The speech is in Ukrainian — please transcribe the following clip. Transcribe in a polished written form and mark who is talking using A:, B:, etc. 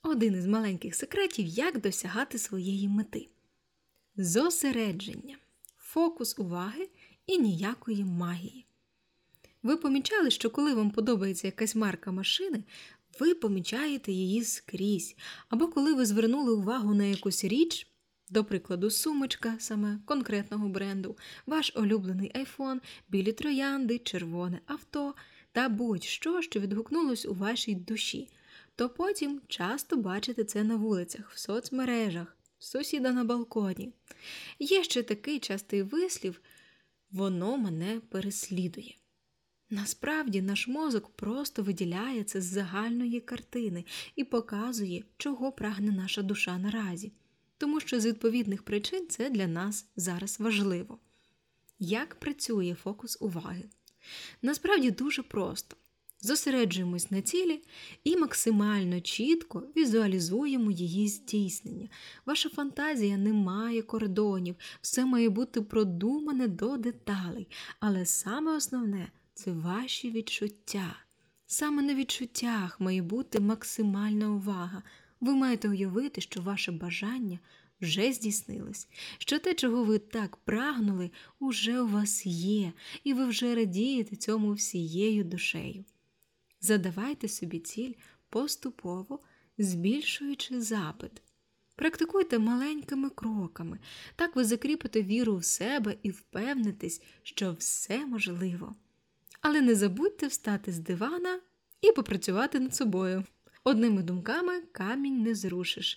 A: Один із маленьких секретів, як досягати своєї мети. Зосередження, фокус уваги і ніякої магії. Ви помічали, що коли вам подобається якась марка машини, ви помічаєте її скрізь. Або коли ви звернули увагу на якусь річ, до прикладу, сумочка саме конкретного бренду, ваш улюблений айфон, білі троянди, червоне авто та будь-що, що відгукнулось у вашій душі, то потім часто бачите це на вулицях, в соцмережах, сусіда на балконі. Є ще такий частий вислів «воно мене переслідує». Насправді наш мозок просто виділяє це з загальної картини і показує, чого прагне наша душа наразі. Тому що з відповідних причин це для нас зараз важливо. Як працює фокус уваги? Насправді дуже просто. Зосереджуємось на цілі і максимально чітко візуалізуємо її здійснення. Ваша фантазія не має кордонів, все має бути продумане до деталей, але саме основне – це ваші відчуття. Саме на відчуттях має бути максимальна увага. Ви маєте уявити, що ваше бажання вже здійснилось, що те, чого ви так прагнули, уже у вас є, і ви вже радієте цьому всією душею. Задавайте собі ціль поступово, збільшуючи запит. Практикуйте маленькими кроками. Так ви закріпите віру в себе і впевнитесь, що все можливо. Але не забудьте встати з дивана і попрацювати над собою. Одними думками камінь не зрушиш.